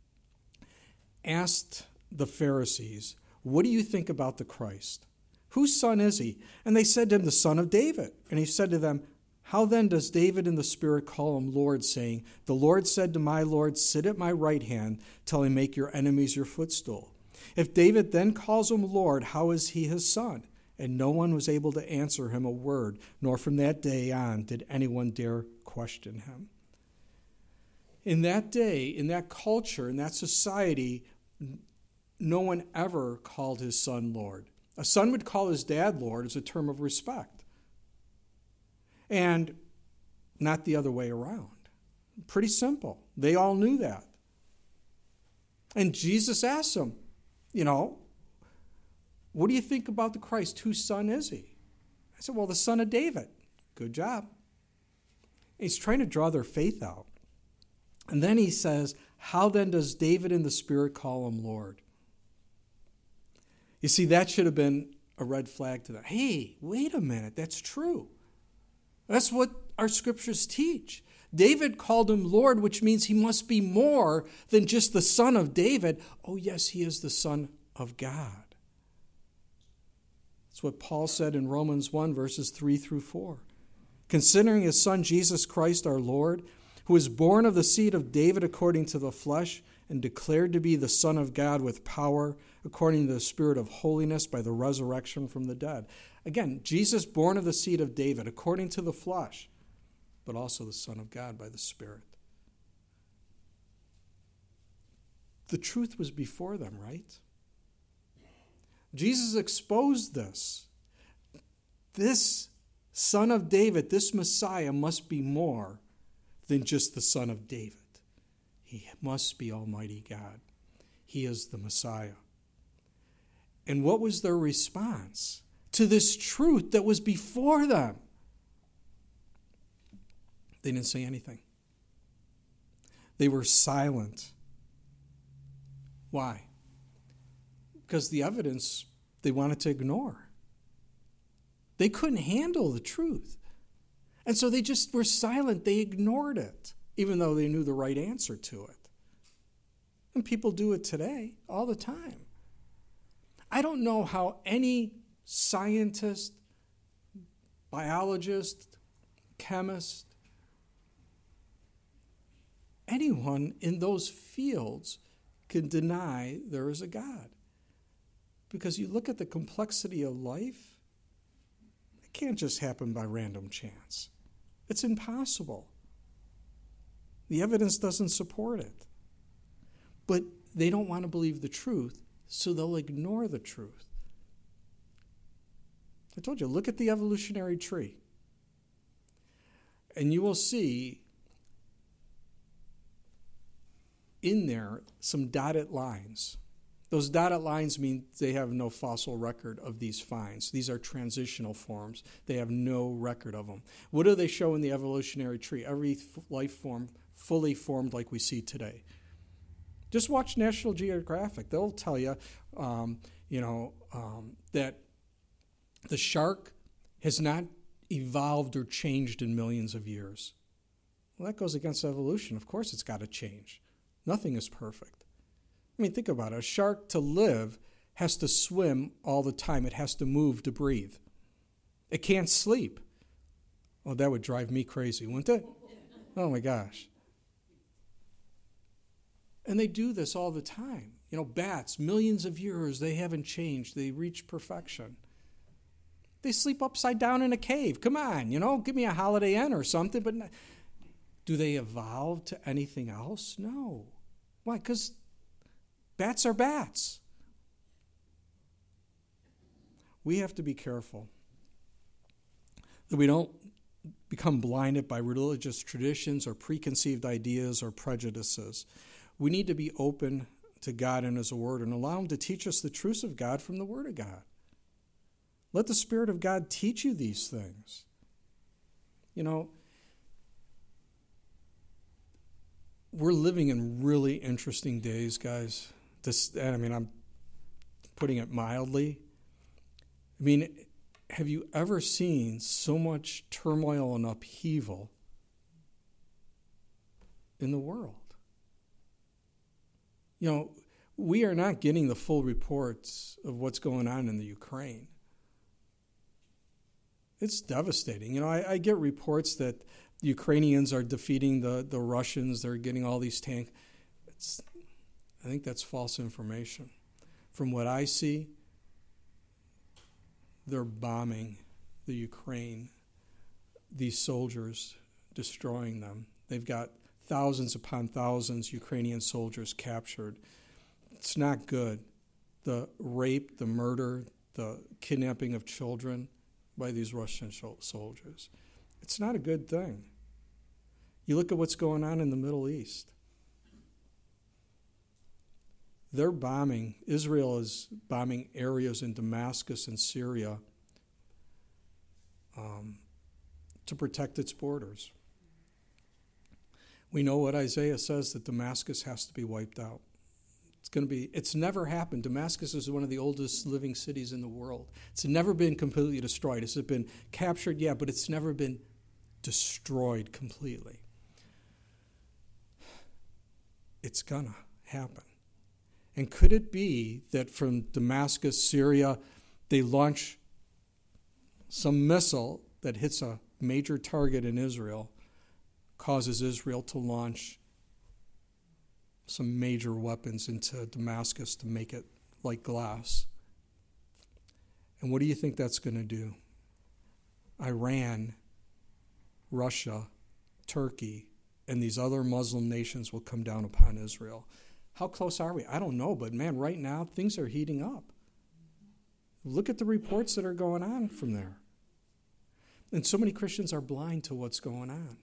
Speaker 1: asked the Pharisees, what do you think about the Christ? Whose son is he? And they said to him, the son of David. And he said to them, how then does David in the Spirit call him Lord, saying, the Lord said to my Lord, sit at my right hand till I make your enemies your footstool. If David then calls him Lord, how is he his son? And no one was able to answer him a word, nor from that day on did anyone dare question him. In that day, in that culture, in that society, no one ever called his son Lord. A son would call his dad Lord as a term of respect. And not the other way around. Pretty simple. They all knew that. And Jesus asked them, you know, what do you think about the Christ? Whose son is he? I said, well, the son of David. Good job. He's trying to draw their faith out. And then he says, how then does David in the Spirit call him Lord? You see, that should have been a red flag to them. Hey, wait a minute, that's true. That's what our scriptures teach. David called him Lord, which means he must be more than just the son of David. Oh, yes, he is the son of God. That's what Paul said in Romans one, verses three through four. Considering his son Jesus Christ our Lord, who was born of the seed of David according to the flesh, and declared to be the Son of God with power, according to the Spirit of holiness by the resurrection from the dead. Again, Jesus born of the seed of David according to the flesh, but also the Son of God by the Spirit. The truth was before them, right? Jesus exposed this. This Son of David, this Messiah, must be more than just the Son of David. He must be Almighty God. He is the Messiah. And what was their response to this truth that was before them? They didn't say anything. They were silent. Why? Because the evidence they wanted to ignore. They couldn't handle the truth. And so they just were silent. They ignored it, even though they knew the right answer to it. And people do it today all the time. I don't know how any scientist, biologist, chemist, anyone in those fields can deny there is a God. Because you look at the complexity of life, it can't just happen by random chance. It's impossible. The evidence doesn't support it. But they don't want to believe the truth, so they'll ignore the truth. I told you, look at the evolutionary tree. And you will see in there some dotted lines. Those dotted lines mean they have no fossil record of these finds. These are transitional forms. They have no record of them. What do they show in the evolutionary tree? Every life form fully formed like we see today. Just watch National Geographic. They'll tell you, um, you know, um, that the shark has not evolved or changed in millions of years. Well, that goes against evolution. Of course it's got to change. Nothing is perfect. I mean, think about it. A shark, to live, has to swim all the time. It has to move to breathe. It can't sleep. Oh, that would drive me crazy, wouldn't it? Oh, my gosh. And they do this all the time. You know, bats, millions of years, they haven't changed. They reach perfection. They sleep upside down in a cave. Come on, you know, give me a Holiday Inn or something. But do they evolve to anything else? No. Why? Because bats are bats. We have to be careful that we don't become blinded by religious traditions or preconceived ideas or prejudices. We need to be open to God and His Word and allow Him to teach us the truths of God from the Word of God. Let the Spirit of God teach you these things. You know, we're living in really interesting days, guys. This, I mean, I'm putting it mildly. I mean, have you ever seen so much turmoil and upheaval in the world? You know, we are not getting the full reports of what's going on in the Ukraine. It's devastating. You know, I, I get reports that the Ukrainians are defeating the, the Russians. They're getting all these tanks. It's, I think that's false information. From what I see, they're bombing the Ukraine, these soldiers, destroying them. They've got thousands upon thousands Ukrainian soldiers captured. It's not good. The rape, the murder, the kidnapping of children by these Russian soldiers. It's not a good thing. You look at what's going on in the Middle East. They're bombing, Israel is bombing areas in Damascus and Syria um, to protect its borders. We know what Isaiah says, that Damascus has to be wiped out. It's going to be, it's never happened. Damascus is one of the oldest living cities in the world. It's never been completely destroyed. Has it been captured? Yeah, but it's never been destroyed completely. It's going to happen. And could it be that from Damascus, Syria, they launch some missile that hits a major target in Israel, causes Israel to launch some major weapons into Damascus to make it like glass? And what do you think that's going to do? Iran, Russia, Turkey, and these other Muslim nations will come down upon Israel. How close are we? I don't know, but man, right now things are heating up. Look at the reports that are going on from there. And so many Christians are blind to what's going on.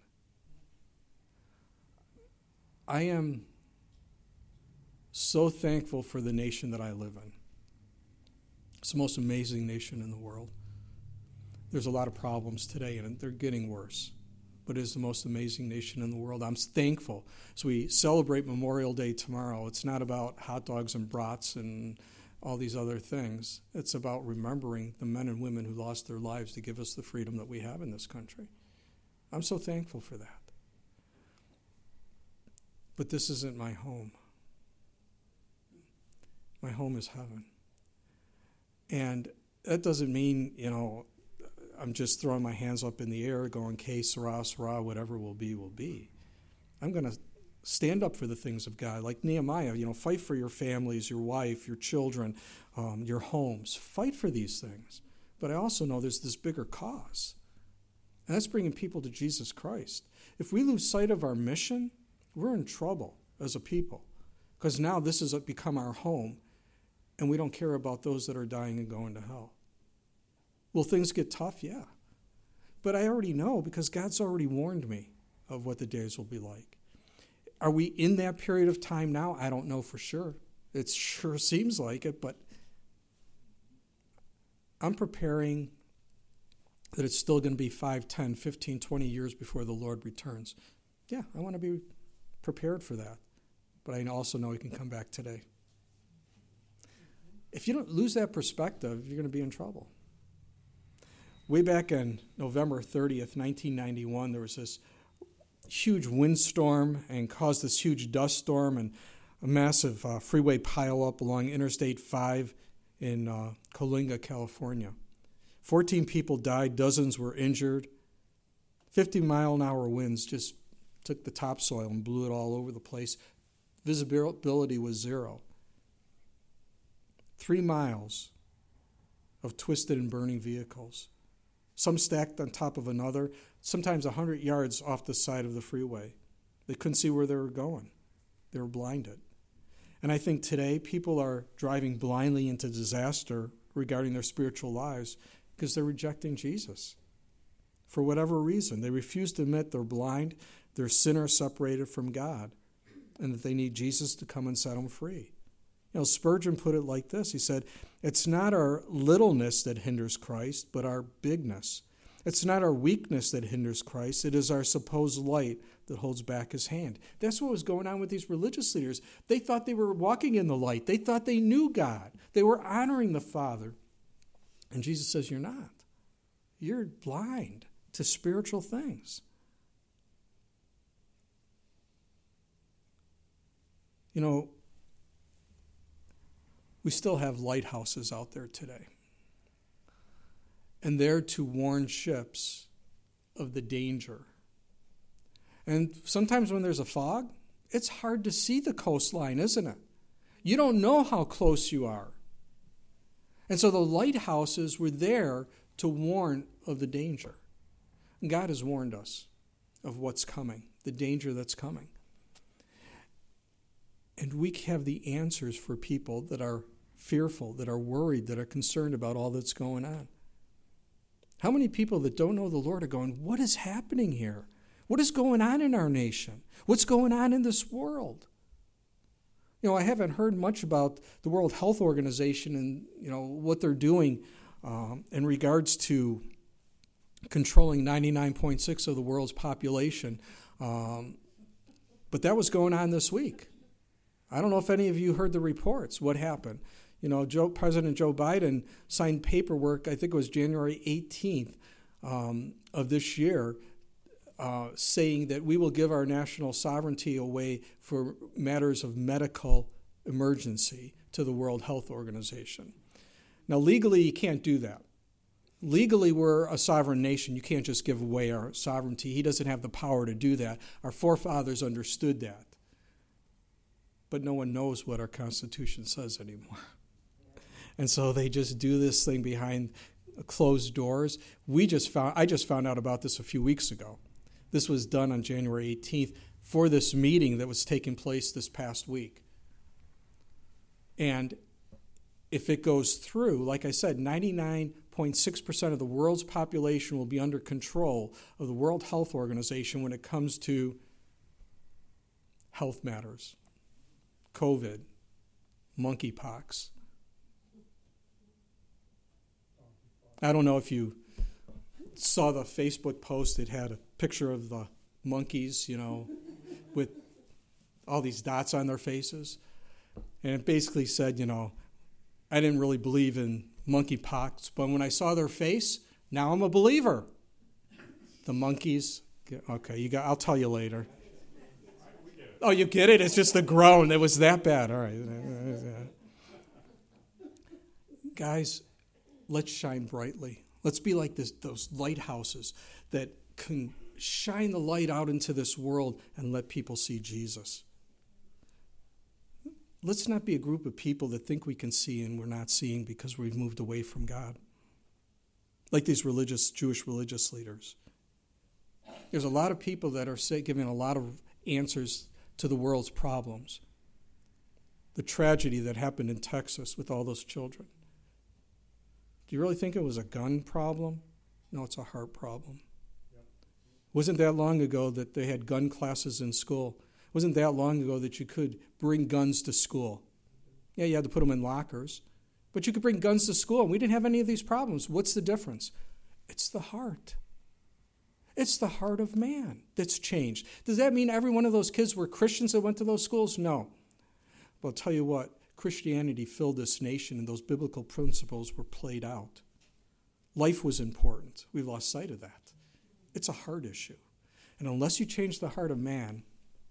Speaker 1: I am so thankful for the nation that I live in. It's the most amazing nation in the world. There's a lot of problems today, and they're getting worse. But it is the most amazing nation in the world. I'm thankful. As we celebrate Memorial Day tomorrow, it's not about hot dogs and brats and all these other things. It's about remembering the men and women who lost their lives to give us the freedom that we have in this country. I'm so thankful for that. But this isn't my home. My home is heaven. And that doesn't mean, you know, I'm just throwing my hands up in the air going, K, Sarah, Sarah, whatever will be, will be. I'm going to stand up for the things of God. Like Nehemiah, you know, fight for your families, your wife, your children, um, your homes. Fight for these things. But I also know there's this bigger cause. And that's bringing people to Jesus Christ. If we lose sight of our mission, we're in trouble as a people. Because now this has become our home, and we don't care about those that are dying and going to hell. Will things get tough? Yeah. But I already know because God's already warned me of what the days will be like. Are we in that period of time now? I don't know for sure. It sure seems like it, but I'm preparing that it's still going to be five, ten, fifteen, twenty years before the Lord returns. Yeah, I want to be prepared for that. But I also know He can come back today. If you don't lose that perspective, you're going to be in trouble. Way back on November thirtieth, nineteen ninety-one, there was this huge windstorm and caused this huge dust storm and a massive uh, freeway pileup along Interstate five in uh, Coalinga, California. fourteen people died, dozens were injured. fifty mile an hour winds just took the topsoil and blew it all over the place. Visibility was zero. Three miles of twisted and burning vehicles. Some stacked on top of another, sometimes one hundred yards off the side of the freeway. They couldn't see where they were going. They were blinded. And I think today people are driving blindly into disaster regarding their spiritual lives because they're rejecting Jesus. For whatever reason, they refuse to admit they're blind, they're sinners separated from God, and that they need Jesus to come and set them free. You know, Spurgeon put it like this. He said, it's not our littleness that hinders Christ, but our bigness. It's not our weakness that hinders Christ. It is our supposed light that holds back His hand. That's what was going on with these religious leaders. They thought they were walking in the light. They thought they knew God. They were honoring the Father. And Jesus says, you're not. You're blind to spiritual things. You know, we still have lighthouses out there today. And they're to warn ships of the danger. And sometimes when there's a fog, it's hard to see the coastline, isn't it? You don't know how close you are. And so the lighthouses were there to warn of the danger. And God has warned us of what's coming, the danger that's coming. And we have the answers for people that are fearful, that are worried, that are concerned about all that's going on. How many people that don't know the Lord are going, what is happening here? What is going on in our nation? What's going on in this world? You know, I haven't heard much about the World Health Organization and, you know, what they're doing um, in regards to controlling ninety-nine point six of the world's population. Um, but that was going on this week. I don't know if any of you heard the reports. What happened? You know, Joe, President Joe Biden signed paperwork, I think it was January eighteenth um, of this year, uh, saying that we will give our national sovereignty away for matters of medical emergency to the World Health Organization. Now, legally, you can't do that. Legally, we're a sovereign nation. You can't just give away our sovereignty. He doesn't have the power to do that. Our forefathers understood that. But no one knows what our Constitution says anymore. And so they just do this thing behind closed doors. We just found I just found out about this a few weeks ago. This was done on January eighteenth for this meeting that was taking place this past week. And if it goes through, like I said, ninety-nine point six percent of the world's population will be under control of the World Health Organization when it comes to health matters, COVID, monkeypox. I don't know if you saw the Facebook post. It had a picture of the monkeys, you know, with all these dots on their faces. And it basically said, you know, I didn't really believe in monkeypox, but when I saw their face, now I'm a believer. The monkeys, okay, you got. I'll tell you later. Oh, you get it? It's just the groan. It was that bad. All right. Guys, let's shine brightly. Let's be like this, those lighthouses that can shine the light out into this world and let people see Jesus. Let's not be a group of people that think we can see and we're not seeing because we've moved away from God. Like these religious, Jewish religious leaders. There's a lot of people that are say, giving a lot of answers to the world's problems. The tragedy that happened in Texas with all those children. Do you really think it was a gun problem? No, it's a heart problem. Yep. Wasn't that long ago that they had gun classes in school? Wasn't that long ago that you could bring guns to school? Yeah, you had to put them in lockers. But you could bring guns to school, and we didn't have any of these problems. What's the difference? It's the heart. It's the heart of man that's changed. Does that mean every one of those kids were Christians that went to those schools? No. But I'll tell you what, Christianity filled this nation, and those biblical principles were played out. Life was important. We lost sight of that. It's a heart issue. And unless you change the heart of man,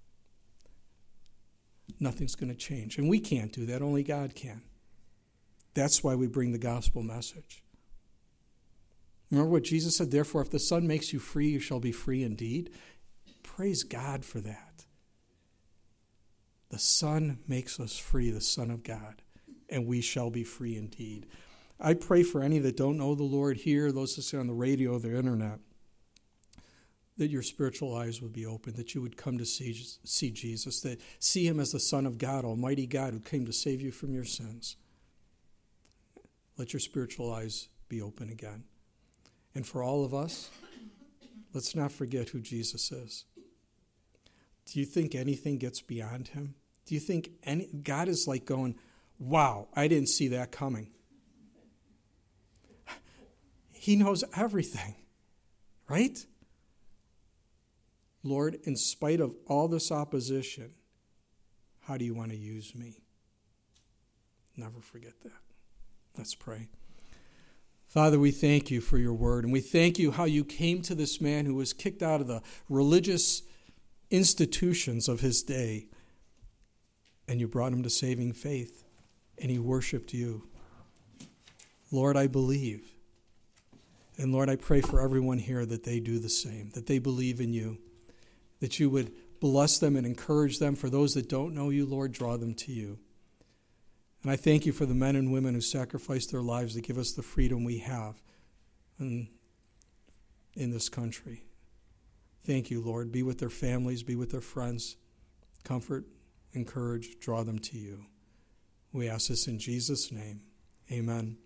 Speaker 1: nothing's going to change. And we can't do that. Only God can. That's why we bring the gospel message. Remember what Jesus said, therefore, if the Son makes you free, you shall be free indeed. Praise God for that. The Son makes us free, the Son of God, and we shall be free indeed. I pray for any that don't know the Lord here, those that see on the radio or the internet, that your spiritual eyes would be open, that you would come to see, see Jesus, that see him as the Son of God, Almighty God, who came to save you from your sins. Let your spiritual eyes be open again. And for all of us, let's not forget who Jesus is. Do you think anything gets beyond him? Do you think any God is like going, wow, I didn't see that coming. He knows everything, right? Lord, in spite of all this opposition, how do you want to use me? Never forget that. Let's pray. Father, we thank you for your word, and we thank you how you came to this man who was kicked out of the religious institutions of his day, and you brought him to saving faith, and he worshiped you. Lord, I believe. And Lord, I pray for everyone here that they do the same, that they believe in you, that you would bless them and encourage them. For those that don't know you, Lord, draw them to you. And I thank you for the men and women who sacrificed their lives to give us the freedom we have in, in this country. Thank you, Lord. Be with their families, be with their friends. Comfort, encourage, draw them to you. We ask this in Jesus' name. Amen.